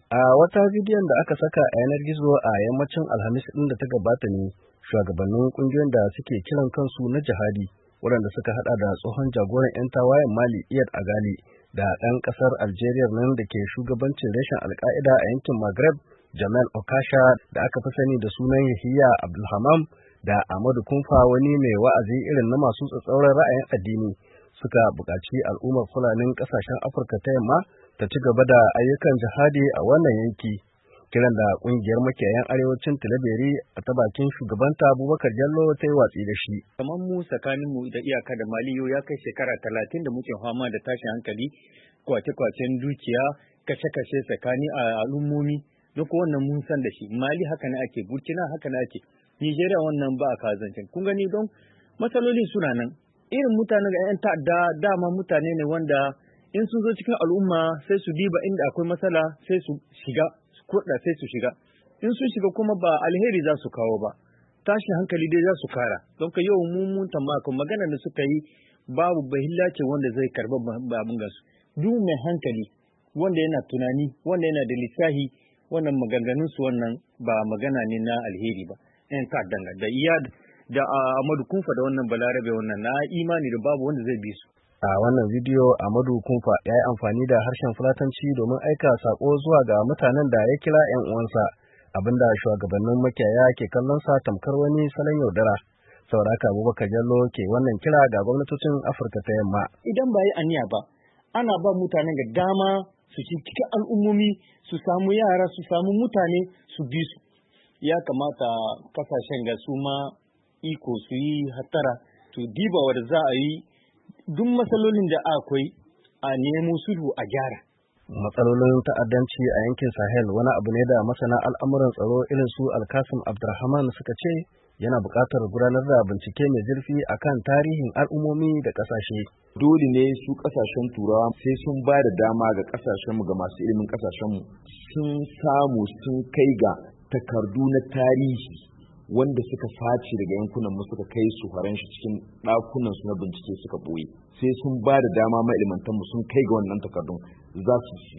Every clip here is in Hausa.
A wata bidiyon da aka saka a yanar gizo a yammacin Alhamis ɗin da ta gabata ne, shugabannin ƙungiyoyin da suke kiran kansu na jihadi, waɗanda suka haɗa da tsohon jagoran 'yan tawayen Mali Iyad Agali da ɗan ƙasar Algeria nan da ke shugabancin reshen Al-Qaeda a yankin Maghreb, Jamal Okasha da aka fi sani da sunan Yahya Abdulhamam, da Ahmadu Kumfa, wani mai wa'azi irin na masu tsatsauran ra'ayin addini, suka buƙaci al'ummar Fulanin ƙasashen Afirka ta Yamma ta ci gaba da ayyukan jihadi a wannan yanki. Kiran da ƙungiyar makiyayan arewacin Tilaberi a ta bakin shugabanta Abubakar Jallo ta yi watsi da shi. Kamar mu tsakanin mu da iyaka da Maliyo ya kai shekara 30 da muke fama da tashin hankali, kwace-kwacen dukiya, kashe-kashe tsakani a al'ummomi, duk wannan mun san da shi. Mali haka ne ake, Burkina haka ne ake, Nigeria wannan ba a kazancin. Kun gani don matsaloli suna nan. Irin mutanen da 'yan ta'adda dama mutane ne wanda in sun zo cikin al'umma sai su diba inda akwai matsala sai su shiga, sai su shiga. In sun shiga kuma ba alheri za su kawo ba, tashin hankali dai za su kara. Don ka yau mun tambaka magana da suka yi babu bahilla ce wanda zai karba babun gasu. Duk mai hankali wanda yana tunani, wanda yana da lissahi, wannan maganganun su wannan ba magana ne na alheri ba. 'Yan ta'addan da Iyad da Ahmadu Kumfa da wannan Balarabe wannan na imani da babu wanda zai bi su. A wannan bidiyo Ahmadu Kumfa ya yi amfani da harshen Fulatanci domin aika sako zuwa ga mutanen da ya kira 'yan uwansa, abinda shugabannin makiyaya ke kallon sa tamkar wani salon yaudara. Sauraka Abubakar Jallo ke wannan kira ga gwamnatocin Afirka ta Yamma. Idan ba yi aniya ba, ana ba mutanen da dama su ci cikin al'ummomi, su samu yara, su samu mutane su bi su. Ya kamata kasashen ga su ma iko su yi hattara, to diba wadda za a yi duk matsalolin da akwai a nemo sulhu a gyara. Matsalolin ta'addanci a yankin Sahel wani abu ne da masana al'amuran tsaro irin su Alkasim Abdurrahman suka ce yana buƙatar gudanar da bincike mai zurfi akan tarihin al'ummomi da ƙasashe. Dole ne su ƙasashen Turawa sai sun ba da dama ga ƙasashenmu, ga masu ilimin ƙasashenmu sun samu sun kai ga takardu na tarihi wanda suka sace daga yankunan mu suka kai su faranshi cikin ɗakunan su na bincike suka ɓoye. Sai sun ba da dama ma'ilimantan mu sun kai ga wannan takardun za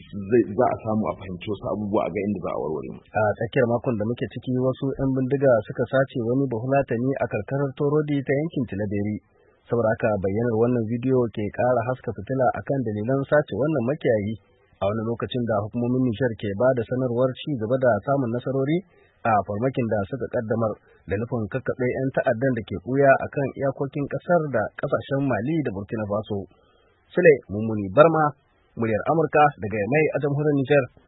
a samu a fahimci wasu abubuwa a ga inda za a warware mu. A tsakiyar makon da muke ciki wasu 'yan bindiga suka sace wani bahulatani a karkarar Torodi ta yankin Tilaberi. Saboda haka bayyanar wannan bidiyo ke ƙara haska fitila akan dalilan sace wannan makiyayi a wani lokacin da hukumomin Nijar ke ba da sanarwar ci gaba da samun nasarori a farmakin da suka kaddamar da nufin kakkaɓe 'yan ta'addan da ke ɓuya a kan iyakokin ƙasar da ƙasashen Mali da Burkina Faso. Sule Mummuni Barma, muryar Amurka daga Yamai a jamhuriyar Nijar.